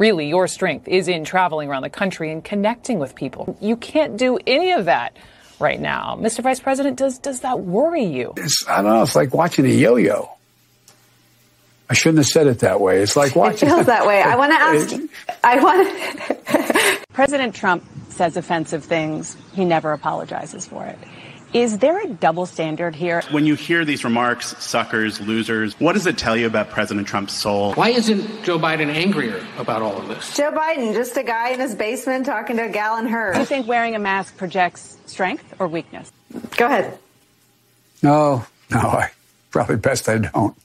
Really, your strength is in traveling around the country and connecting with people. You can't do any of that right now. Mr. Vice President, does that worry you? I don't know. It's like watching a yo-yo. I shouldn't have said it that way. It's like watching. It feels that way. I want to ask. President Trump says offensive things. He never apologizes for it. Is there a double standard here? When you hear these remarks, suckers, losers, what does it tell you about President Trump's soul? Why isn't Joe Biden angrier about all of this? Joe Biden, just a guy in his basement talking to a gal in hers. Do you think wearing a mask projects strength or weakness? Go ahead. No, probably best I don't.